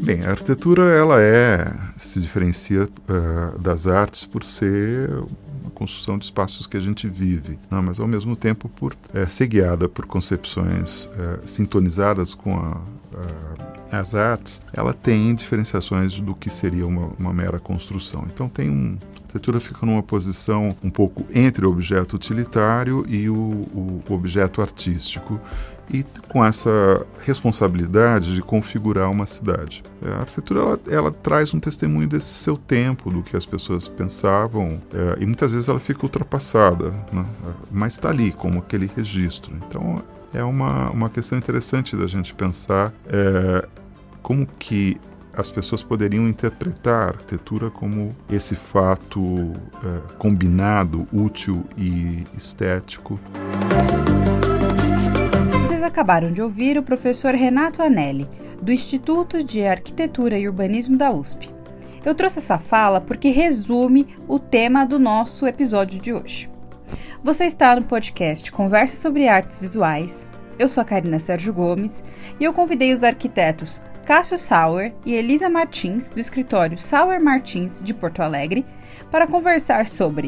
Bem, a arquitetura ela se diferencia das artes por ser uma construção de espaços que a gente vive, não, mas ao mesmo tempo por ser guiada por concepções sintonizadas com as artes. Ela tem diferenciações do que seria uma mera construção. Então a arquitetura fica numa posição um pouco entre o objeto utilitário e o objeto artístico, e com essa responsabilidade de configurar uma cidade. A arquitetura ela traz um testemunho desse seu tempo, do que as pessoas pensavam, e muitas vezes ela fica ultrapassada, né? Mas está ali como aquele registro. Então é uma questão interessante da gente pensar como que as pessoas poderiam interpretar a arquitetura como esse fato combinado, útil e estético. Vocês acabaram de ouvir o professor Renato Anelli, do Instituto de Arquitetura e Urbanismo da USP. Eu trouxe essa fala porque resume o tema do nosso episódio de hoje. Você está no podcast Conversa sobre Artes Visuais. Eu sou a Karina Sérgio Gomes e eu convidei os arquitetos Cássio Sauer e Elisa Martins, do escritório Sauer Martins, de Porto Alegre, para conversar sobre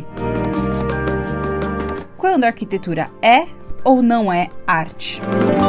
quando a arquitetura é ou não é arte.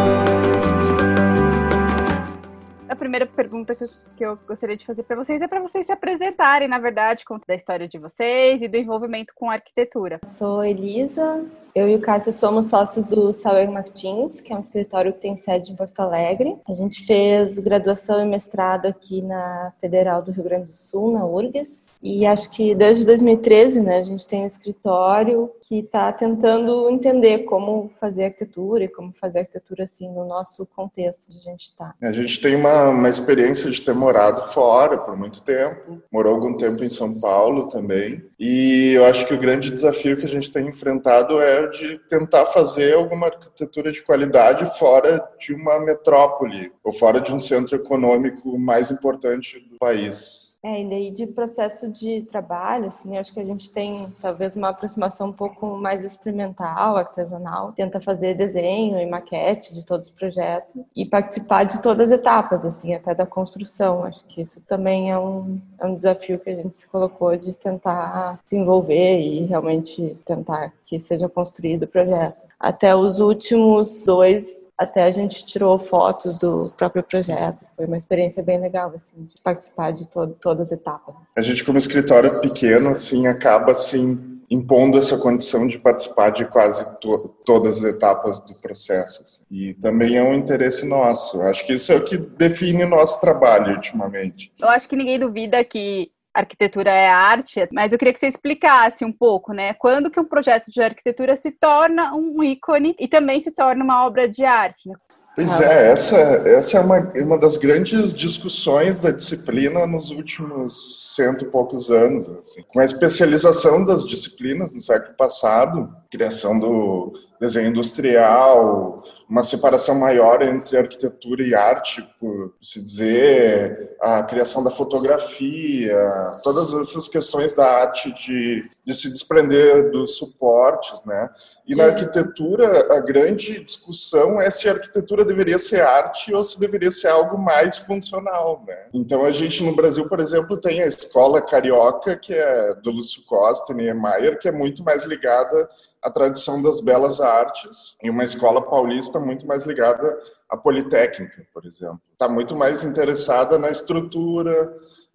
A primeira pergunta que eu gostaria de fazer para vocês é para vocês se apresentarem, na verdade, contar da história de vocês e do envolvimento com a arquitetura. Sou Elisa, eu e o Cássio somos sócios do Sauer Martins, que é um escritório que tem sede em Porto Alegre. A gente fez graduação e mestrado aqui na Federal do Rio Grande do Sul, na URGS. E acho que desde 2013, né, a gente tem um escritório que está tentando entender como fazer arquitetura e como fazer arquitetura assim, no nosso contexto onde a gente está. A gente tem uma experiência de ter morado fora por muito tempo, morou algum tempo em São Paulo também, e eu acho que o grande desafio que a gente tem enfrentado é de tentar fazer alguma arquitetura de qualidade fora de uma metrópole ou fora de um centro econômico mais importante do país. E daí de processo de trabalho, assim, acho que a gente tem talvez uma aproximação um pouco mais experimental, artesanal, tenta fazer desenho e maquete de todos os projetos e participar de todas as etapas, assim, até da construção. Acho que isso também é um desafio que a gente se colocou de tentar se envolver e realmente tentar que seja construído o projeto. Até os últimos 2, até a gente tirou fotos do próprio projeto. Foi uma experiência bem legal, assim, de participar de todas as etapas. A gente, como escritório pequeno, assim, acaba, assim, impondo essa condição de participar de quase todas as etapas do processo. Assim. E também é um interesse nosso. Acho que isso é o que define o nosso trabalho ultimamente. Eu acho que ninguém duvida que arquitetura é arte, mas eu queria que você explicasse um pouco, né? Quando que um projeto de arquitetura se torna um ícone e também se torna uma obra de arte, né? Pois é, essa é uma das grandes discussões da disciplina nos últimos 100 e poucos anos. Assim. Com a especialização das disciplinas no século passado, criação do desenho industrial, uma separação maior entre arquitetura e arte, por se dizer, a criação da fotografia, todas essas questões da arte de se desprender dos suportes, né? E na arquitetura, a grande discussão é se a arquitetura deveria ser arte ou se deveria ser algo mais funcional, né? Então, a gente no Brasil, por exemplo, tem a escola carioca, que é do Lúcio Costa e Niemeyer, que é muito mais ligada à tradição das belas artes, e uma escola paulista muito mais ligada à Politécnica, por exemplo. Está muito mais interessada na estrutura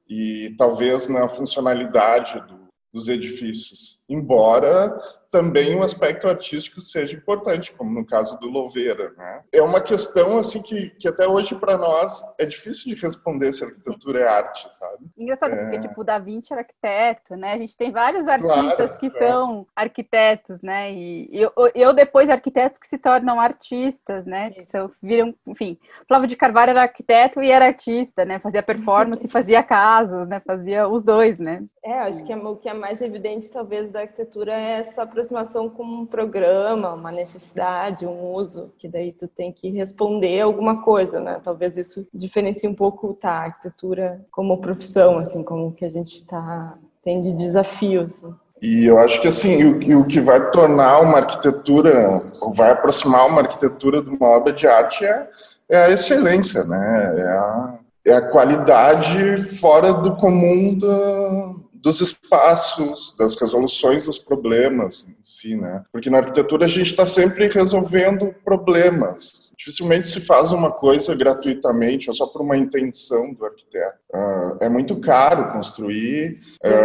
e talvez na funcionalidade dos edifícios, embora também um aspecto artístico seja importante, como no caso do Louveira, né? É uma questão assim que até hoje para nós é difícil de responder se a arquitetura é arte, sabe? Engraçado, porque tipo, o Da Vinci era arquiteto, né? A gente tem vários artistas que são arquitetos, né? E eu depois arquitetos que se tornam artistas, né? Que viram, enfim, Flávio de Carvalho era arquiteto e era artista, né? Fazia performance, fazia casas, né? Fazia os dois, né? Acho que o que é mais evidente, talvez, da arquitetura é essa aproximação com um programa, uma necessidade, um uso, que daí tu tem que responder alguma coisa, né? Talvez isso diferencie um pouco a arquitetura como profissão, assim, como que a gente tem de desafio, assim. E eu acho que, assim, o que vai tornar uma arquitetura, ou vai aproximar uma arquitetura de uma obra de arte é a excelência, né? é a qualidade fora do comum dos espaços, das resoluções dos problemas em si, né? Porque na arquitetura a gente está sempre resolvendo problemas. Dificilmente se faz uma coisa gratuitamente ou só por uma intenção do arquiteto. É muito caro construir.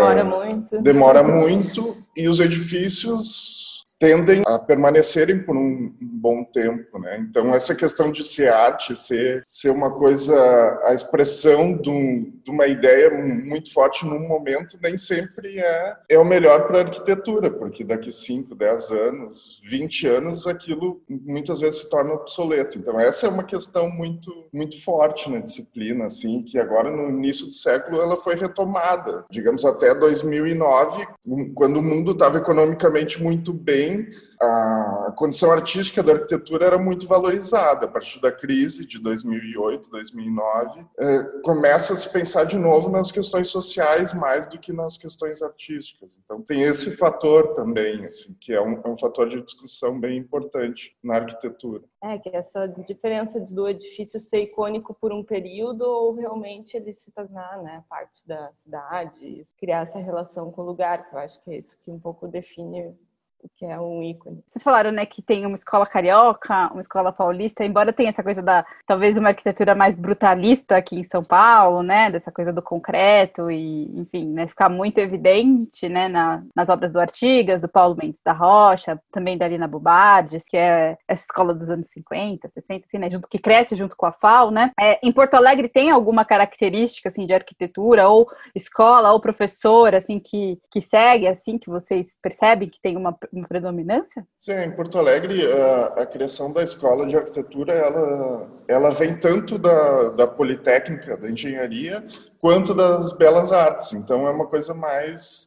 Demora muito e os edifícios tendem a permanecerem por um bom tempo, né? Então, essa questão de ser arte, ser uma coisa, a expressão de uma ideia muito forte num momento, nem sempre é o melhor para a arquitetura, porque daqui 5, 10 anos, 20 anos, aquilo muitas vezes se torna obsoleto. Então, essa é uma questão muito, muito forte na disciplina, assim, que agora, no início do século, ela foi retomada. Digamos, até 2009, quando o mundo estava economicamente muito bem, a condição artística da arquitetura era muito valorizada. A partir da crise de 2008, 2009, começa a se pensar de novo nas questões sociais mais do que nas questões artísticas. Então tem esse fator também, assim, que é um fator de discussão bem importante na arquitetura. Que essa diferença do edifício ser icônico por um período ou realmente ele se tornar, né, parte da cidade, criar essa relação com o lugar, que eu acho que é isso que um pouco define o que é um ícone. Vocês falaram, né, que tem uma escola carioca, uma escola paulista, embora tenha essa coisa talvez uma arquitetura mais brutalista aqui em São Paulo, né, dessa coisa do concreto e, enfim, né, ficar muito evidente, né, nas obras do Artigas, do Paulo Mendes da Rocha, também da Lina Bubardes, que é essa escola dos anos 50, 60, assim, né, que cresce junto com a FAU, né. Em Porto Alegre tem alguma característica, assim, de arquitetura, ou escola, ou professor, assim, que segue, assim, que vocês percebem que tem uma predominância? Sim, em Porto Alegre, a criação da escola de arquitetura, ela vem tanto da Politécnica, da engenharia, quanto das belas artes. Então, é uma coisa mais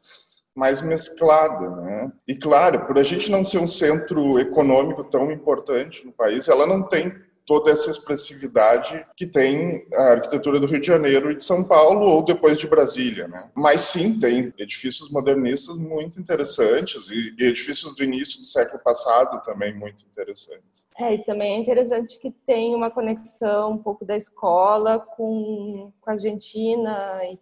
mesclada, né? E, claro, por a gente não ser um centro econômico tão importante no país, ela não tem toda essa expressividade que tem a arquitetura do Rio de Janeiro e de São Paulo, ou depois de Brasília, né? Mas sim, tem edifícios modernistas muito interessantes e edifícios do início do século passado também muito interessantes. E também é interessante que tem uma conexão um pouco da escola com a Argentina e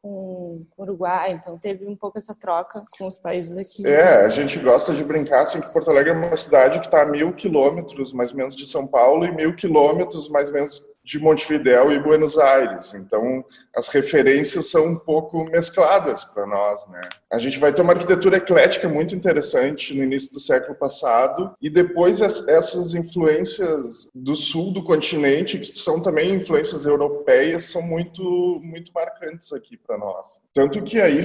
com o Uruguai, então teve um pouco essa troca com os países aqui. A gente gosta de brincar assim, que Porto Alegre é uma cidade que está a 1.000 quilômetros mais ou menos de São Paulo e 1.000 quilômetros mais ou menos de Montevidéu e Buenos Aires. Então, as referências são um pouco mescladas para nós, né? A gente vai ter uma arquitetura eclética muito interessante no início do século passado e depois essas influências do sul do continente, que são também influências europeias, são muito, muito marcantes aqui para nós. Tanto que aí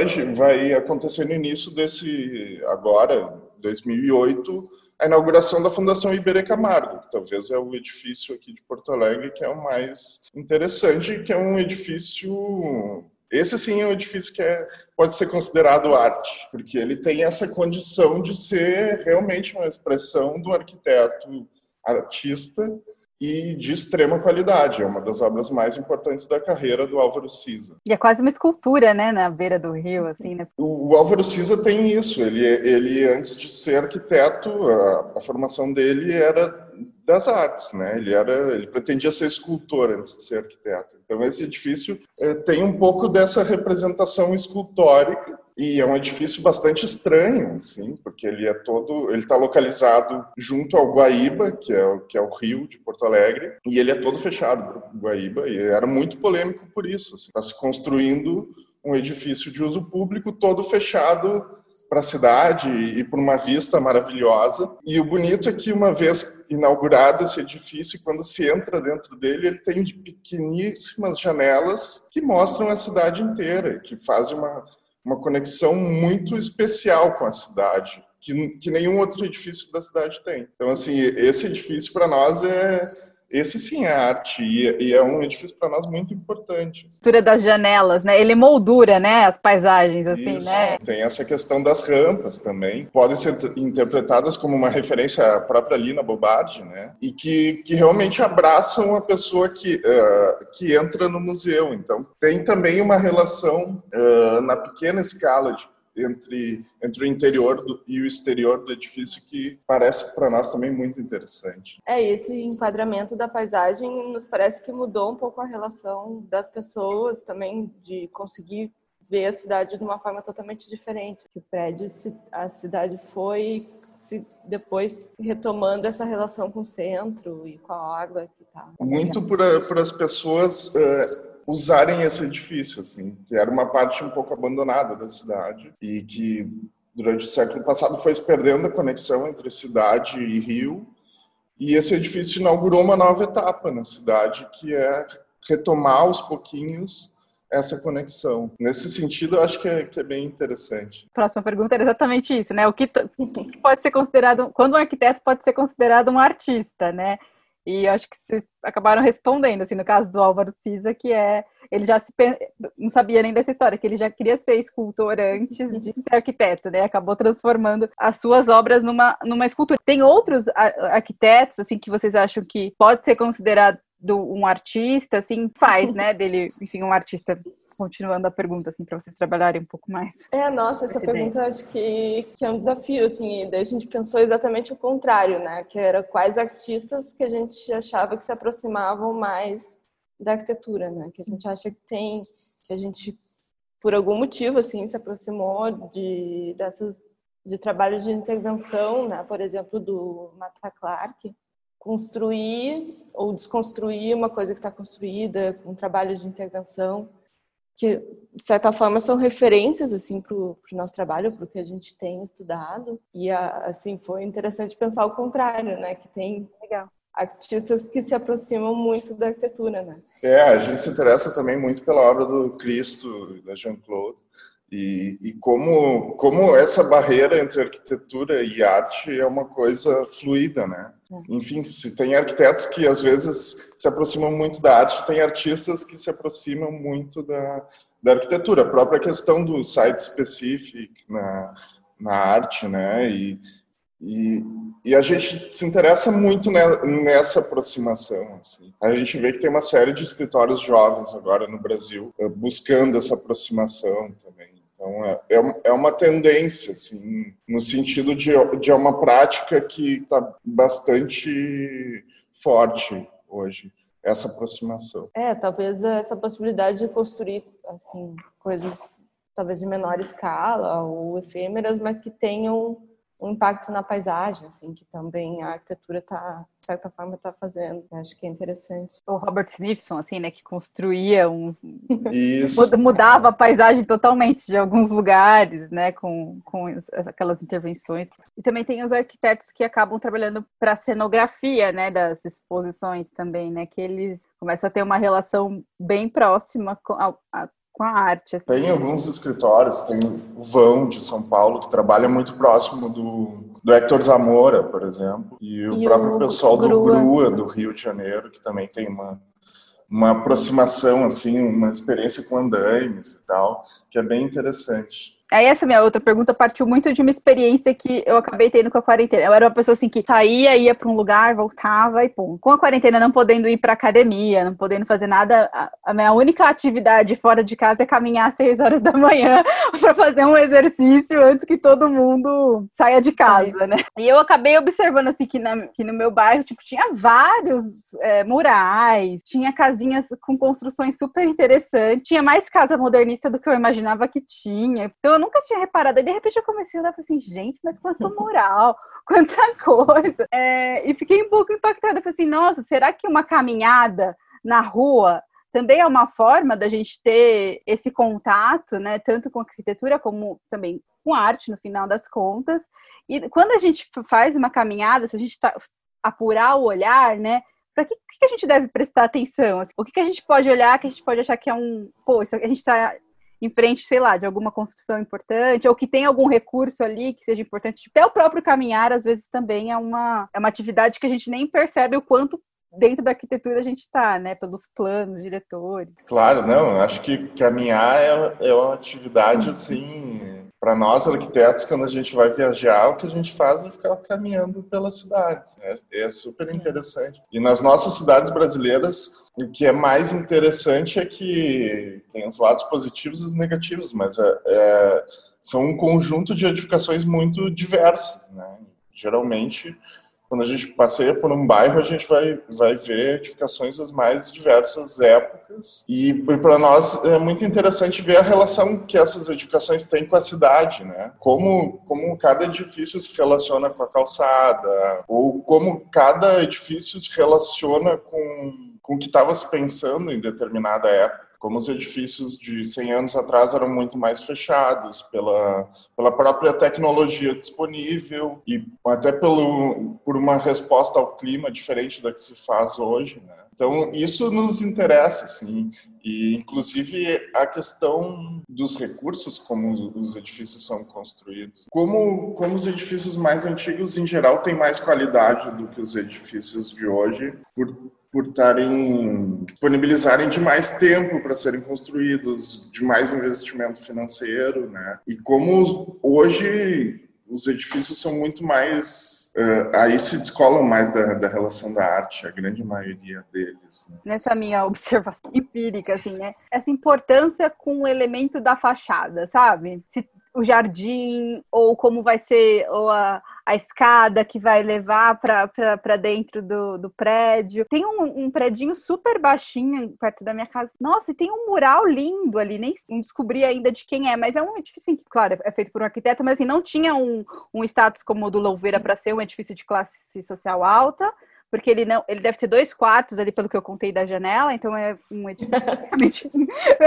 vai acontecer no início desse, agora, 2008, a inauguração da Fundação Iberê Camargo, que talvez é o edifício aqui de Porto Alegre que é o mais interessante, que é um edifício... Esse sim é um edifício que pode ser considerado arte, porque ele tem essa condição de ser realmente uma expressão do arquiteto artista e de extrema qualidade. É uma das obras mais importantes da carreira do Álvaro Siza. E é quase uma escultura, né, na beira do rio, assim, né? O Álvaro Siza tem isso. Ele antes de ser arquiteto, a formação dele era das artes, né? Ele pretendia ser escultor antes de ser arquiteto. Então esse edifício tem um pouco dessa representação escultórica. E é um edifício bastante estranho, assim, porque ele está localizado junto ao Guaíba, que é o rio de Porto Alegre, e ele é todo fechado para o Guaíba, e era muito polêmico por isso. Está se construindo um edifício de uso público todo fechado para a cidade e por uma vista maravilhosa. E o bonito é que, uma vez inaugurado esse edifício, quando se entra dentro dele, ele tem pequeníssimas janelas que mostram a cidade inteira, que fazem uma conexão muito especial com a cidade, que nenhum outro edifício da cidade tem. Então, assim, esse edifício para nós esse sim é arte, e é um edifício para nós muito importante. A estrutura das janelas, né? Ele moldura, né, as paisagens, assim, isso, né? Tem essa questão das rampas também. Podem ser interpretadas como uma referência à própria Lina Bobardi, né? E que realmente abraçam a pessoa que entra no museu. Então, tem também uma relação na pequena escala entre o interior e o exterior do edifício que parece para nós também muito interessante. Esse enquadramento da paisagem nos parece que mudou um pouco a relação das pessoas também, de conseguir ver a cidade de uma forma totalmente diferente. Que o prédio, a cidade foi depois retomando essa relação com o centro e com a água que tá. Muito por as pessoas usarem esse edifício, assim, que era uma parte um pouco abandonada da cidade e que durante o século passado foi se perdendo a conexão entre cidade e rio, e esse edifício inaugurou uma nova etapa na cidade, que é retomar aos pouquinhos essa conexão. Nesse sentido, eu acho que é bem interessante. Próxima pergunta era exatamente isso, né? O que pode ser considerado, quando um arquiteto pode ser considerado um artista, né? E eu acho que vocês acabaram respondendo, assim, no caso do Álvaro Siza, que ele já não sabia nem dessa história, que ele já queria ser escultor antes de ser arquiteto, né? Acabou transformando as suas obras numa escultura. Tem outros arquitetos, assim, que vocês acham que pode ser considerado um artista, assim, faz, né, dele, enfim, um artista, continuando a pergunta, assim, para vocês trabalharem um pouco mais. Nossa, essa pergunta eu acho que é um desafio, assim, e daí a gente pensou exatamente o contrário, né, que era quais artistas que a gente achava que se aproximavam mais da arquitetura, né, que a gente acha que a gente, por algum motivo, assim, se aproximou de trabalhos de intervenção, né, por exemplo, do Martha Clark, construir ou desconstruir uma coisa que está construída, com trabalhos de intervenção, que, de certa forma, são referências assim, para o nosso trabalho, para o que a gente tem estudado. E, assim, foi interessante pensar o contrário, né? Que tem artistas que se aproximam muito da arquitetura, né? A gente se interessa também muito pela obra do Cristo, da Jean-Claude, e como essa barreira entre arquitetura e arte é uma coisa fluida, né? Enfim, se tem arquitetos que às vezes se aproximam muito da arte, tem artistas que se aproximam muito da arquitetura. A própria questão do site specific na arte, né? E a gente se interessa muito nessa aproximação. Assim. A gente vê que tem uma série de escritórios jovens agora no Brasil buscando essa aproximação também. Então, é uma tendência, assim, no sentido de uma prática que está bastante forte hoje, essa aproximação. Talvez essa possibilidade de construir, assim, coisas talvez de menor escala ou efêmeras, mas que tenham um impacto na paisagem, assim, que também a arquitetura de certa forma, está fazendo. Acho que é interessante. O Robert Smithson, assim, né, que construía Isso. mudava a paisagem totalmente de alguns lugares, né, com aquelas intervenções. E também tem os arquitetos que acabam trabalhando para a cenografia, né, das exposições também, né, que eles começam a ter uma relação bem próxima com a arte. Assim. Tem alguns escritórios, tem o Vão de São Paulo, que trabalha muito próximo do Héctor Zamora, por exemplo, e o próprio pessoal do Grua, do Rio de Janeiro, que também tem uma aproximação, assim, uma experiência com andaimes e tal, que é bem interessante. Aí essa minha outra pergunta partiu muito de uma experiência que eu acabei tendo com a quarentena. Eu era uma pessoa assim que saía, ia para um lugar, voltava e pum. Com a quarentena não podendo ir para academia, não podendo fazer nada, a minha única atividade fora de casa é caminhar às 6 horas da manhã para fazer um exercício antes que todo mundo saia de casa, né? E eu acabei observando assim que no meu bairro tipo, tinha vários murais, tinha casinhas com construções super interessantes, tinha mais casa modernista do que eu imaginava que tinha. Então eu nunca tinha reparado, e de repente eu comecei a olhar e falei assim, gente, mas quanto mural, quanta coisa. E fiquei um pouco impactada, falei assim, nossa, será que uma caminhada na rua também é uma forma da gente ter esse contato, né, tanto com a arquitetura como também com a arte, no final das contas. E quando a gente faz uma caminhada, se a gente apurar o olhar, né, para que a gente deve prestar atenção? O que a gente pode olhar, que a gente pode achar que é isso a gente está em frente, sei lá, de alguma construção importante, ou que tem algum recurso ali que seja importante. Até o próprio caminhar, às vezes, também é uma atividade que a gente nem percebe o quanto dentro da arquitetura a gente está, né? Pelos planos, diretores. Claro, não, acho que caminhar é uma atividade, assim, para nós arquitetos, quando a gente vai viajar, o que a gente faz é ficar caminhando pelas cidades, né? É super interessante. E nas nossas cidades brasileiras, o que é mais interessante é que tem os lados positivos e os negativos, mas são um conjunto de edificações muito diversas, né? Geralmente, quando a gente passeia por um bairro, a gente vai ver edificações das mais diversas épocas. E para nós é muito interessante ver a relação que essas edificações têm com a cidade, né? Como cada edifício se relaciona com a calçada, ou como cada edifício se relaciona com o que estava se pensando em determinada época. Como os edifícios de 100 anos atrás eram muito mais fechados pela própria tecnologia disponível e até por uma resposta ao clima diferente da que se faz hoje, né? Então, isso nos interessa, sim. E, inclusive, a questão dos recursos, como os edifícios são construídos. Como os edifícios mais antigos, em geral, têm mais qualidade do que os edifícios de hoje, por disponibilizarem de mais tempo para serem construídos, de mais investimento financeiro, né? E como hoje os edifícios são muito mais... aí se descolam mais da relação da arte, a grande maioria deles, né? Nessa minha observação empírica, assim, né? Essa importância com o elemento da fachada, sabe? O jardim, ou como vai ser ou a escada que vai levar para dentro do prédio. Tem um predinho super baixinho perto da minha casa. Nossa, e tem um mural lindo ali, nem descobri ainda de quem é, mas é um edifício que, claro, é feito por um arquiteto, mas assim, não tinha um status como o do Louveira para ser um edifício de classe social alta, porque ele deve ter 2 quartos ali, pelo que eu contei da janela, então é um edifício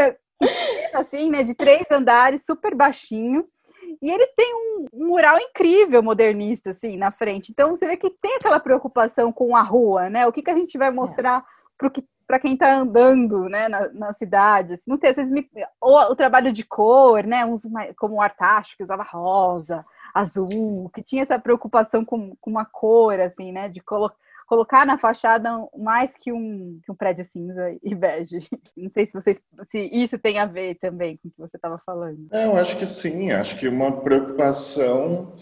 assim, né, de 3 andares, super baixinho, e ele tem um mural incrível, modernista, assim, na frente. Então, você vê que tem aquela preocupação com a rua, né? O que a gente vai mostrar para quem está andando, né, na cidade. Não sei, ou o trabalho de cor, né, como o Artacho, que usava rosa, azul, que tinha essa preocupação com uma cor, assim, né, de colocar na fachada mais que um prédio cinza e bege. Não sei se isso tem a ver também com o que você estava falando. Eu acho que sim, acho que uma preocupação...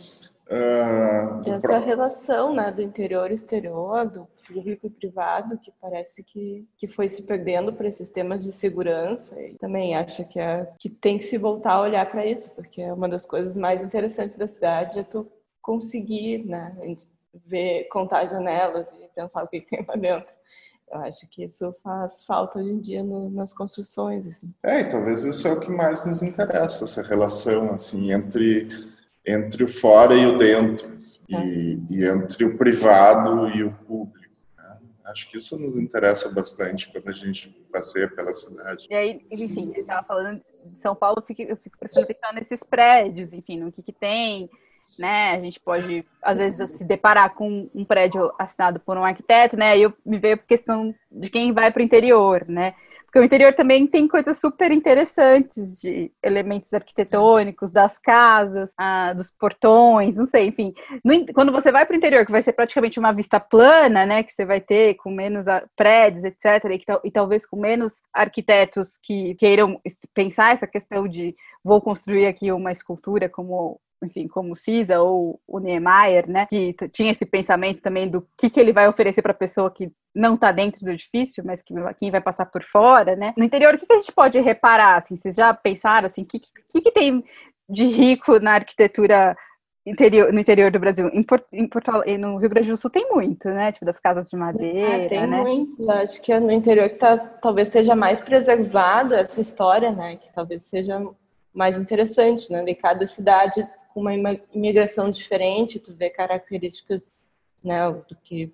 essa relação, né, do interior e exterior, do público e privado, que parece que foi se perdendo para esses temas de segurança. E também acho que tem que se voltar a olhar para isso, porque é uma das coisas mais interessantes da cidade, é tu conseguir, né, contar janelas e pensar o que tem lá dentro. Eu acho que isso faz falta hoje em dia nas construções, assim. E talvez isso é o que mais nos interessa, essa relação, assim, entre o fora e o dentro, assim, e entre o privado e o público, né? Acho que isso nos interessa bastante quando a gente passeia pela cidade. E aí, enfim, você estava falando de São Paulo, eu fico prestando atenção nesses prédios, enfim, no que tem, né? A gente pode, às vezes, se deparar com um prédio assinado por um arquiteto, né? Aí eu me veio a questão de quem vai para o interior, né? Porque o interior também tem coisas super interessantes de elementos arquitetônicos, das casas, dos portões, não sei, enfim. Quando você vai para o interior, que vai ser praticamente uma vista plana, né? Que você vai ter com menos prédios, etc., e talvez com menos arquitetos que queiram pensar essa questão de vou construir aqui uma escultura como o Cisa ou o Niemeyer, né, que tinha esse pensamento também do que ele vai oferecer para a pessoa que não está dentro do edifício, mas quem vai passar por fora, né? No interior, o que a gente pode reparar, assim, vocês já pensaram, assim, o que tem de rico na arquitetura no interior do Brasil? No Rio Grande do Sul tem muito, né? Tipo, das casas de madeira, tem né? muito. Acho que é no interior que talvez seja mais preservado essa história, né? Que talvez seja mais interessante, né? De cada cidade com uma imigração diferente, tu vê características, né, do que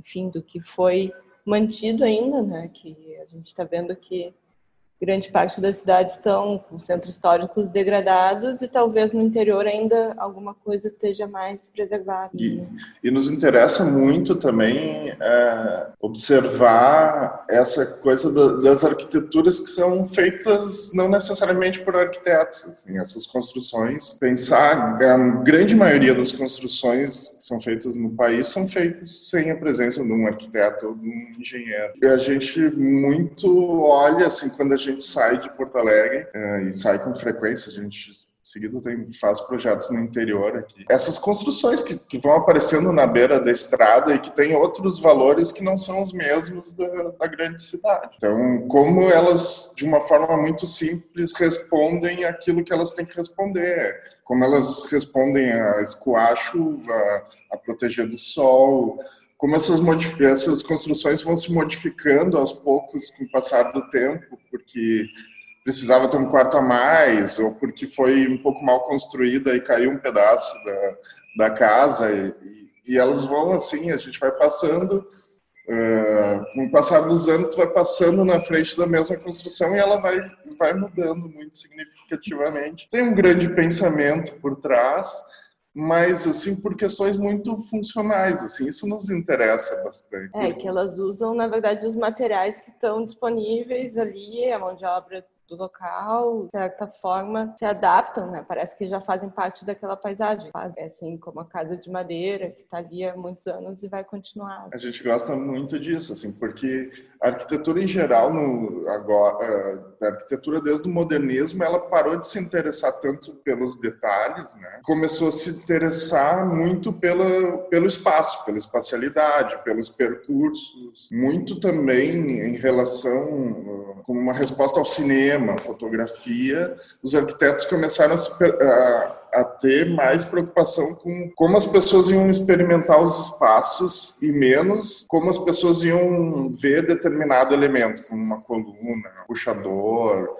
foi mantido ainda, né, que a gente está vendo que grande parte das cidades estão com centros históricos degradados e talvez no interior ainda alguma coisa esteja mais preservada. E nos interessa muito também observar essa coisa das arquiteturas que são feitas não necessariamente por arquitetos, assim, essas construções. Pensar, a grande maioria das construções que são feitas no país são feitas sem a presença de um arquiteto ou de um engenheiro. E a gente muito olha, assim, quando a gente sai de Porto Alegre, e sai com frequência, a gente seguida faz projetos no interior aqui. Essas construções que vão aparecendo na beira da estrada e que têm outros valores que não são os mesmos da grande cidade. Então, como elas, de uma forma muito simples, respondem aquilo que elas têm que responder, como elas respondem a escoar a chuva, a proteger do sol, como essas construções vão se modificando aos poucos com o passar do tempo, porque precisava ter um quarto a mais, ou porque foi um pouco mal construída e caiu um pedaço da casa, e elas vão assim, a gente vai passando, com o passar dos anos, tu vai passando na frente da mesma construção e ela vai mudando muito significativamente. Tem um grande pensamento por trás, mas assim por questões muito funcionais, assim, isso nos interessa bastante. Que elas usam, na verdade, os materiais que estão disponíveis ali, a mão de obra do local, de certa forma, se adaptam, né? Parece que já fazem parte daquela paisagem. É assim como a casa de madeira, que está ali há muitos anos e vai continuar. A gente gosta muito disso, assim, porque a arquitetura em geral, a arquitetura desde o modernismo, ela parou de se interessar tanto pelos detalhes, né? Começou a se interessar muito pelo espaço, pela espacialidade, pelos percursos, muito também em relação, como uma resposta ao cinema, fotografia, os arquitetos começaram a ter mais preocupação com como as pessoas iam experimentar os espaços e menos como as pessoas iam ver determinado elemento, como uma coluna, um puxador.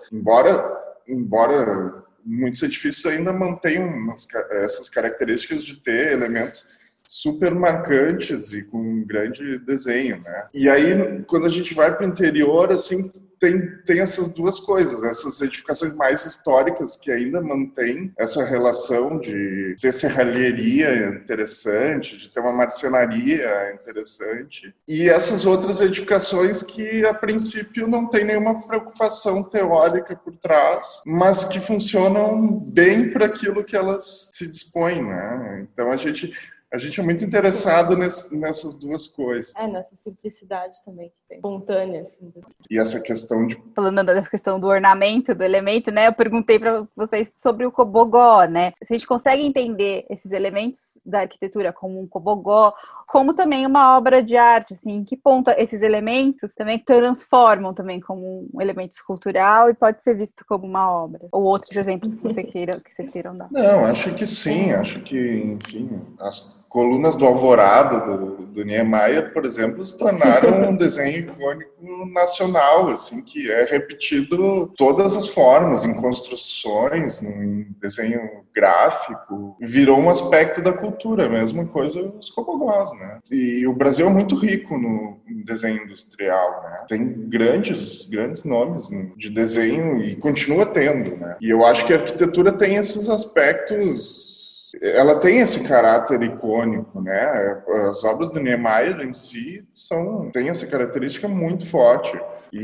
Embora muitos edifícios ainda mantenham essas características de ter elementos super marcantes e com um grande desenho, né? E aí, quando a gente vai para o interior, assim, tem essas duas coisas, essas edificações mais históricas que ainda mantêm essa relação de ter serralheria interessante, de ter uma marcenaria interessante, e essas outras edificações que, a princípio, não tem nenhuma preocupação teórica por trás, mas que funcionam bem para aquilo que elas se dispõem, né? Então, a gente é muito interessado nessas duas coisas. Nessa simplicidade também que tem, espontânea. Assim. E essa questão de... Falando dessa questão do ornamento, do elemento, né? Eu perguntei para vocês sobre o cobogó, né? Se a gente consegue entender esses elementos da arquitetura como um cobogó, como também uma obra de arte, assim, em que ponto esses elementos também transformam também como um elemento escultural e pode ser visto como uma obra? Ou outros exemplos que vocês queiram dar? Não, acho que sim. Acho que, enfim, as colunas do Alvorada, do Niemeyer, por exemplo, se tornaram um desenho icônico nacional, assim, que é repetido todas as formas, em construções, em desenho gráfico, virou um aspecto da cultura, a mesma coisa os cobogós, né? E o Brasil é muito rico no desenho industrial, né? Tem grandes nomes de desenho e continua tendo, né? E eu acho que a arquitetura tem esses aspectos. Ela tem esse caráter icônico, né? As obras do Niemeyer em si têm essa característica muito forte.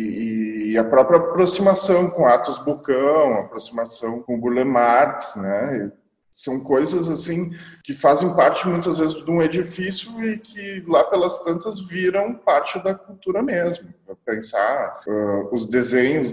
E a própria aproximação com Atos Bucão, a aproximação com Burle Marx, né? São coisas assim que fazem parte muitas vezes de um edifício e que lá pelas tantas viram parte da cultura mesmo. Pensar os desenhos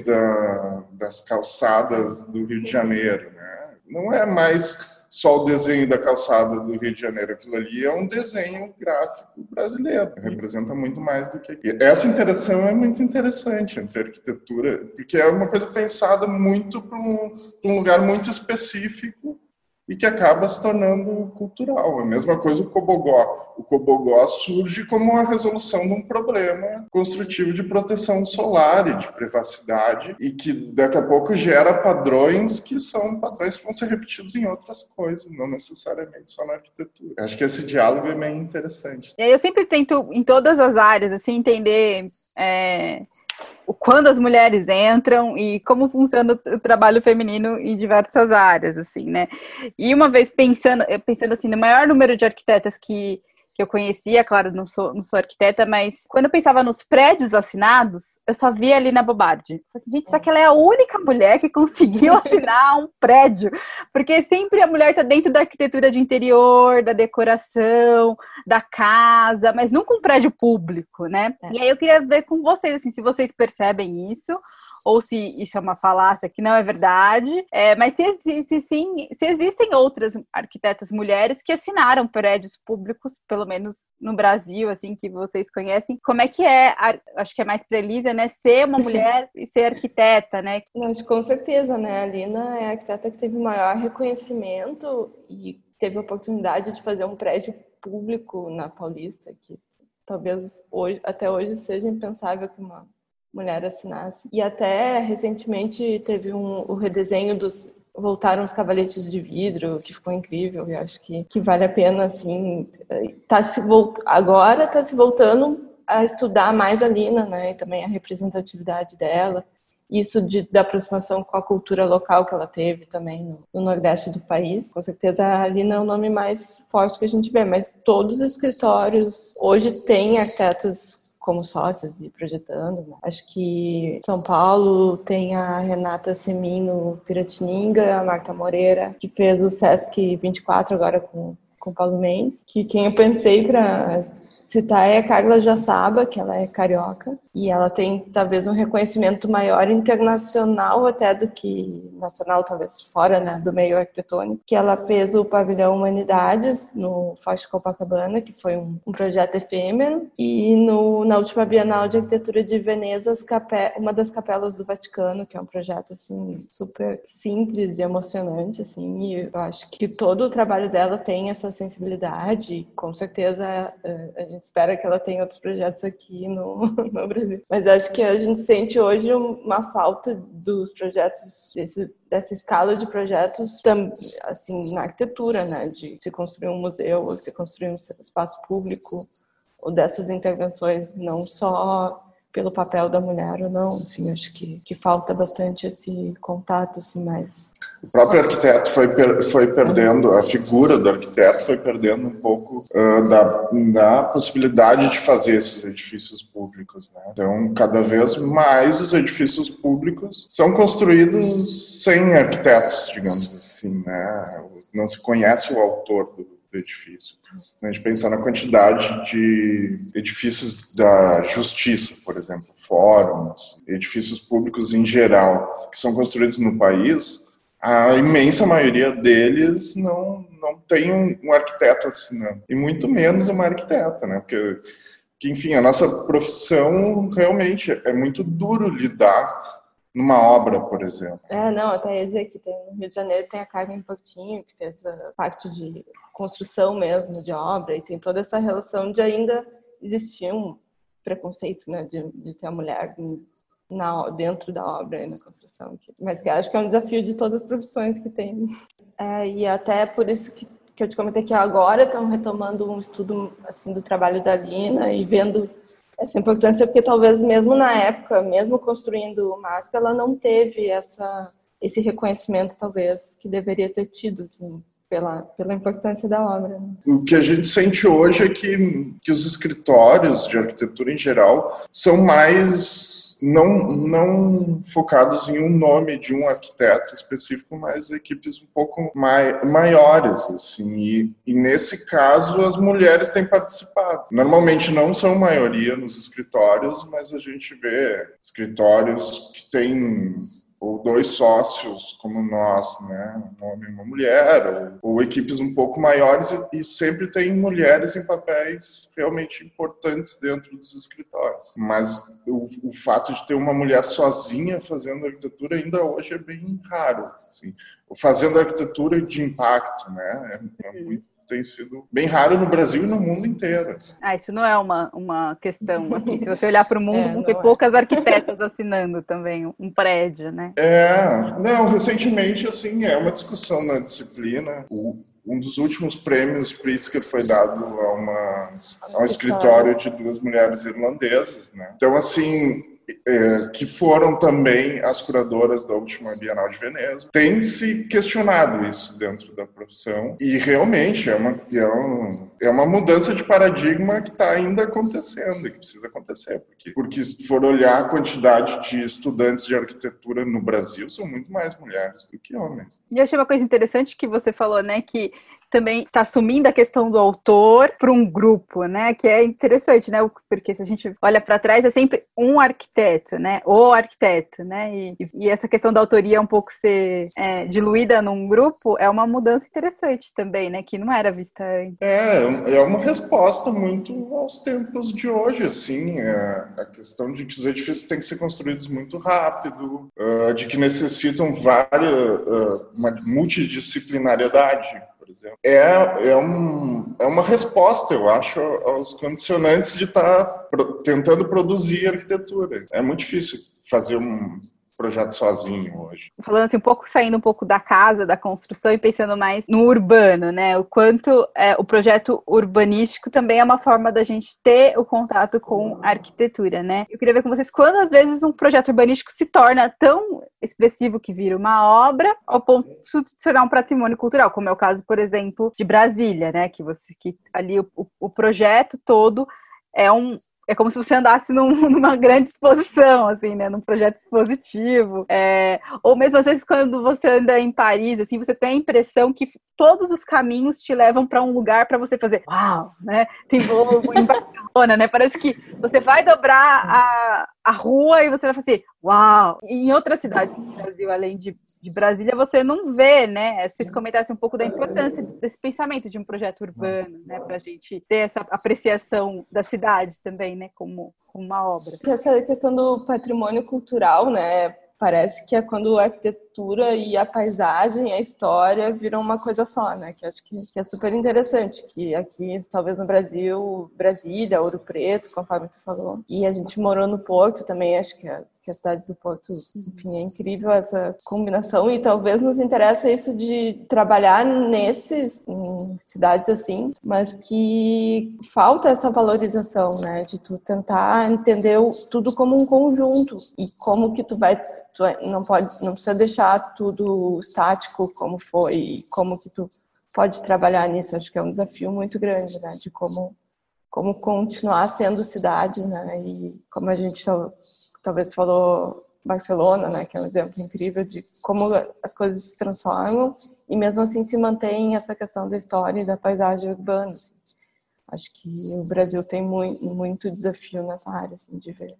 das calçadas do Rio de Janeiro, né? Não é mais só o desenho da calçada do Rio de Janeiro. Aquilo ali é um desenho gráfico brasileiro. Representa muito mais do que aquilo. Essa interação é muito interessante entre a arquitetura, porque é uma coisa pensada muito para um lugar muito específico e que acaba se tornando cultural. A mesma coisa o cobogó. O cobogó surge como a resolução de um problema construtivo de proteção solar e de privacidade e que daqui a pouco gera padrões que são padrões que vão ser repetidos em outras coisas, não necessariamente só na arquitetura. Acho que esse diálogo é bem interessante. E aí eu sempre tento, em todas as áreas, assim, entender quando as mulheres entram e como funciona o trabalho feminino em diversas áreas, assim, né? E uma vez pensando assim, no maior número de arquitetas que eu conhecia, claro, não sou arquiteta, mas quando eu pensava nos prédios assinados, eu só via ali na Bobardi. Eu falei assim, gente, só que ela é a única mulher que conseguiu assinar um prédio, porque sempre a mulher está dentro da arquitetura de interior, da decoração, da casa, mas nunca um prédio público, né? E aí eu queria ver com vocês, assim, se vocês percebem isso, ou se isso é uma falácia, que não é verdade, mas se existem outras arquitetas mulheres que assinaram prédios públicos, pelo menos no Brasil, assim, que vocês conhecem. Como é que acho que é mais pra Elisa, né, ser uma mulher e ser arquiteta, né? Acho que com certeza, né, a Lina é a arquiteta que teve o maior reconhecimento e teve a oportunidade de fazer um prédio público na Paulista, que talvez até hoje seja impensável que uma mulher assinasse. E até recentemente teve o redesenho voltaram os cavaletes de vidro, que ficou incrível, e acho que vale a pena, assim, agora está se voltando a estudar mais a Lina, né, e também a representatividade dela, isso da aproximação com a cultura local que ela teve também no Nordeste do país. Com certeza a Lina é o nome mais forte que a gente vê, mas todos os escritórios hoje têm arquitetas como sócias e projetando, né? Acho que São Paulo tem a Renata Semin no Piratininga, a Marta Moreira, que fez o Sesc 24 agora com o Paulo Mendes, que quem eu pensei para citar é a Carla Jaçaba, que ela é carioca, e ela tem talvez um reconhecimento maior internacional até do que nacional, talvez fora, né, do meio arquitetônico, que ela fez o Pavilhão Humanidades no Forte Copacabana, que foi um projeto efêmero, e na última Bienal de Arquitetura de Veneza, uma das capelas do Vaticano, que é um projeto assim super simples e emocionante, assim, e eu acho que todo o trabalho dela tem essa sensibilidade, e com certeza a gente espera que ela tenha outros projetos aqui no Brasil. Mas acho que a gente sente hoje uma falta dos projetos, dessa escala de projetos, assim, na arquitetura, né? De se construir um museu, ou se construir um espaço público, ou dessas intervenções, não só pelo papel da mulher ou não, assim, acho que falta bastante esse contato, assim, mais... O próprio arquiteto foi perdendo, a figura do arquiteto foi perdendo um pouco da possibilidade de fazer esses edifícios públicos, né? Então, cada vez mais os edifícios públicos são construídos sem arquitetos, digamos assim, né? Não se conhece o autor do edifício. A gente pensa na quantidade de edifícios da justiça, por exemplo, fóruns, edifícios públicos em geral, que são construídos no país, a imensa maioria deles não tem um arquiteto assinando, e muito menos uma arquiteta, né? Porque, enfim, a nossa profissão realmente é muito duro lidar numa obra, por exemplo. Não, até ia dizer que no Rio de Janeiro tem a Carmen Portinho, que fez a parte de construção mesmo de obra, e tem toda essa relação de ainda existir um preconceito, né, de ter a mulher dentro da obra e na construção. Mas que acho que é um desafio de todas as profissões que tem. E até por isso que eu te comentei que agora estão retomando um estudo assim, do trabalho da Lina e vendo essa importância, porque talvez mesmo na época, mesmo construindo o MASP, ela não teve esse reconhecimento, talvez, que deveria ter tido, assim, pela importância da obra. Né? O que a gente sente hoje é que os escritórios de arquitetura em geral são mais não focados em um nome de um arquiteto específico, mas equipes um pouco maiores, assim, e nesse caso as mulheres têm participado. Normalmente não são maioria nos escritórios, mas a gente vê escritórios que têm ou dois sócios como nós, né, um homem e uma mulher, ou equipes um pouco maiores, e sempre tem mulheres em papéis realmente importantes dentro dos escritórios. Mas o fato de ter uma mulher sozinha fazendo arquitetura ainda hoje é bem raro, assim. Fazendo arquitetura de impacto, né, tem sido bem raro no Brasil e no mundo inteiro. Assim. Isso não é uma questão, assim, se você olhar para o mundo, vão ter poucas arquitetas assinando também um prédio, né? Recentemente, assim, é uma discussão na disciplina. Um dos últimos prêmios Pritzker foi dado a um escritório de duas mulheres irlandesas, né? Então, assim, que foram também as curadoras da última Bienal de Veneza. Tem se questionado isso dentro da profissão e realmente é uma mudança de paradigma que está ainda acontecendo e que precisa acontecer, porque se for olhar a quantidade de estudantes de arquitetura no Brasil, são muito mais mulheres do que homens. E eu achei uma coisa interessante que você falou, né, que também está assumindo a questão do autor para um grupo, né? Que é interessante, né? Porque se a gente olha para trás, é sempre um arquiteto, né? O arquiteto, né? E essa questão da autoria um pouco ser diluída num grupo é uma mudança interessante também, né? Que não era vista antes. É uma resposta muito aos tempos de hoje, assim, a questão de que os edifícios têm que ser construídos muito rápido, de que necessitam uma multidisciplinariedade, por exemplo. É uma resposta, eu acho, aos condicionantes de estar tentando produzir arquitetura. É muito difícil fazer um projeto sozinho hoje. Falando assim, saindo um pouco da casa, da construção e pensando mais no urbano, né? O quanto o projeto urbanístico também é uma forma da gente ter o contato com a arquitetura, né? Eu queria ver com vocês quando às vezes um projeto urbanístico se torna tão expressivo que vira uma obra ao ponto de se tornar um patrimônio cultural, como é o caso, por exemplo, de Brasília, né? Que ali o projeto todo é como se você andasse numa grande exposição, assim, né? Num projeto expositivo. Ou mesmo às vezes quando você anda em Paris, assim, você tem a impressão que todos os caminhos te levam para um lugar para você fazer uau, né? Tem voo em Barcelona, né? Parece que você vai dobrar a rua e você vai fazer uau. E em outras cidades do Brasil, além de Brasília, você não vê, né? Se vocês comentassem um pouco da importância desse pensamento de um projeto urbano, né? Para a gente ter essa apreciação da cidade também, né? Como uma obra. Essa questão do patrimônio cultural, né? Parece que é quando a arquitetura e a paisagem, a história viram uma coisa só, né? Que eu acho que é super interessante, que aqui, talvez no Brasil, Brasília, Ouro Preto, conforme tu falou, e a gente morou no Porto também, acho que a cidade do Porto, enfim, é incrível essa combinação e talvez nos interessa isso de trabalhar em cidades assim, mas que falta essa valorização, né? De tu tentar entender tudo como um conjunto e como que tu não precisa deixar tudo estático como foi e como que tu pode trabalhar nisso. Acho que é um desafio muito grande, né? De como continuar sendo cidade, né? E como a gente talvez falou Barcelona, né? Que é um exemplo incrível de como as coisas se transformam e mesmo assim se mantém essa questão da história e da paisagem urbana. Assim. Acho que o Brasil tem muito desafio nessa área, assim, de ver.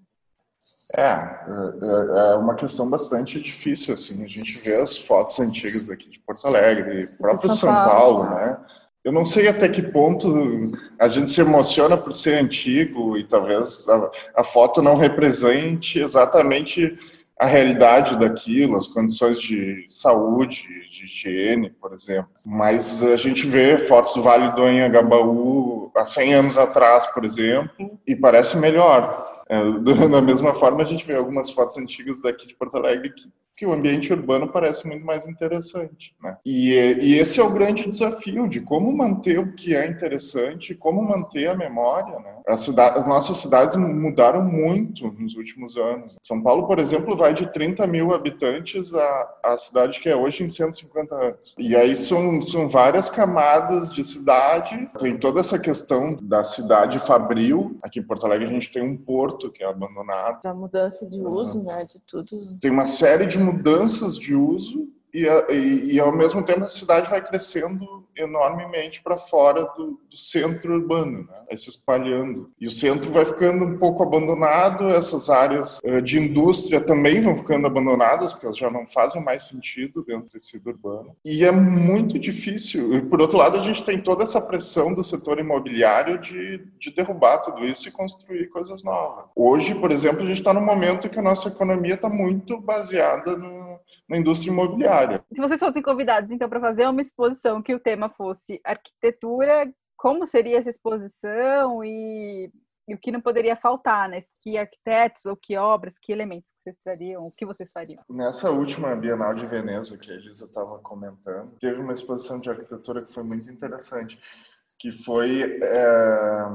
É uma questão bastante difícil, assim, a gente vê as fotos antigas aqui de Porto Alegre, próprio São Paulo, né? Eu não sei até que ponto a gente se emociona por ser antigo e talvez a foto não represente exatamente a realidade daquilo, as condições de saúde, de higiene, por exemplo. Mas a gente vê fotos do Vale do Anhangabaú há 100 anos atrás, por exemplo, e parece melhor. Da mesma forma, a gente vê algumas fotos antigas daqui de Porto Alegre que o ambiente urbano parece muito mais interessante, né? E esse é o grande desafio de como manter o que é interessante, como manter a memória, né? As nossas cidades mudaram muito nos últimos anos. São Paulo, por exemplo, vai de 30 mil habitantes à cidade que é hoje em 150 anos. E aí são várias camadas de cidade. Tem toda essa questão da cidade fabril. Aqui em Porto Alegre a gente tem um porto que é abandonado. A mudança de uso, né, de tudo. Tem uma série de mudanças de uso e ao mesmo tempo a cidade vai crescendo enormemente para fora do centro urbano, né? Vai se espalhando. E o centro vai ficando um pouco abandonado, essas áreas de indústria também vão ficando abandonadas, porque elas já não fazem mais sentido dentro do tecido urbano. E é muito difícil. E, por outro lado, a gente tem toda essa pressão do setor imobiliário de derrubar tudo isso e construir coisas novas. Hoje, por exemplo, a gente está num momento que a nossa economia está muito baseada na indústria imobiliária. Se vocês fossem convidados, então, para fazer uma exposição que o tema fosse arquitetura, como seria essa exposição e o que não poderia faltar, né? Que arquitetos ou que obras, que elementos que vocês trariam, o que vocês fariam? Nessa última Bienal de Veneza, que a Elisa estava comentando, teve uma exposição de arquitetura que foi muito interessante, que foi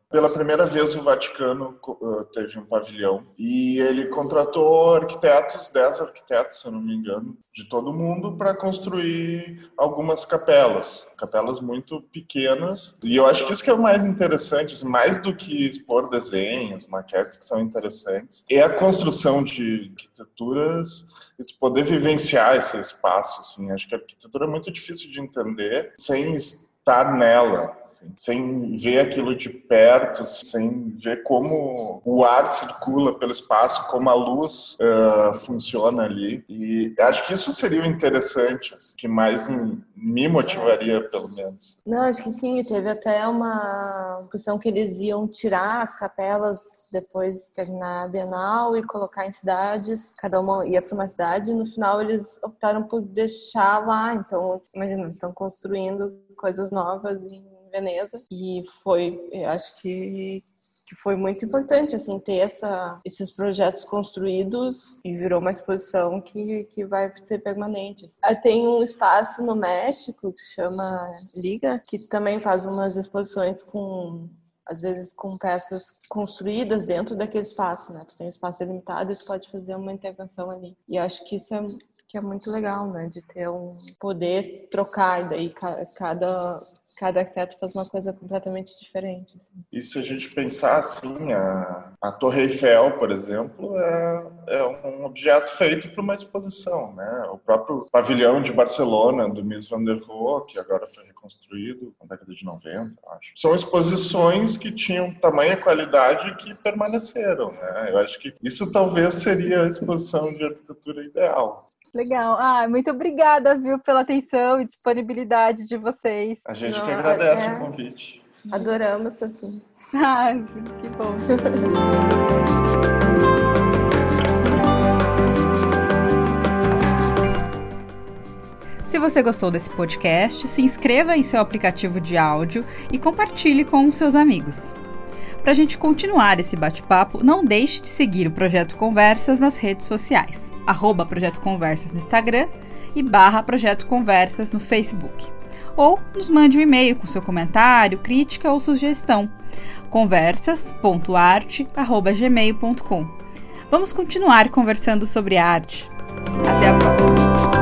Pela primeira vez o Vaticano teve um pavilhão e ele contratou arquitetos, 10 arquitetos, se eu não me engano, de todo mundo para construir algumas capelas muito pequenas. E eu acho que isso que é o mais interessante, mais do que expor desenhos, maquetes que são interessantes, é a construção de arquiteturas e de poder vivenciar esse espaço. Assim. Acho que a arquitetura é muito difícil de entender sem estar nela, assim, sem ver aquilo de perto, sem ver como o ar circula pelo espaço, como a luz funciona ali. E acho que isso seria o interessante, assim, que mais me motivaria, pelo menos. Não, acho que sim. Teve até uma discussão que eles iam tirar as capelas depois de terminar a Bienal e colocar em cidades, cada uma ia para uma cidade, e no final eles optaram por deixar lá. Então, imagina, eles estão construindo coisas novas em Veneza, e eu acho que foi muito importante, assim, ter esses projetos construídos, e virou uma exposição que vai ser permanente. Assim. Tem um espaço no México que se chama Liga, que também faz umas exposições às vezes com peças construídas dentro daquele espaço, né? Tu tem um espaço delimitado e tu pode fazer uma intervenção ali. E acho que isso é muito legal, né? De ter poder trocar, e daí cada arquiteto faz uma coisa completamente diferente. Assim. E se a gente pensar assim, a Torre Eiffel, por exemplo, é um objeto feito para uma exposição, né? O próprio pavilhão de Barcelona, do Mies van der Rohe, que agora foi reconstruído na década de 90, acho. São exposições que tinham tamanha qualidade que permaneceram, né? Eu acho que isso talvez seria a exposição de arquitetura ideal. Legal. Muito obrigada, viu, pela atenção e disponibilidade de vocês. A gente que agradece o convite. Adoramos, assim. Que bom. Se você gostou desse podcast, se inscreva em seu aplicativo de áudio e compartilhe com os seus amigos. Para a gente continuar esse bate-papo, não deixe de seguir o Projeto Conversas nas redes sociais. @Projeto Conversas no Instagram e /Projeto Conversas no Facebook. Ou nos mande um e-mail com seu comentário, crítica ou sugestão. conversas.arte@gmail.com. Vamos continuar conversando sobre arte. Até a próxima!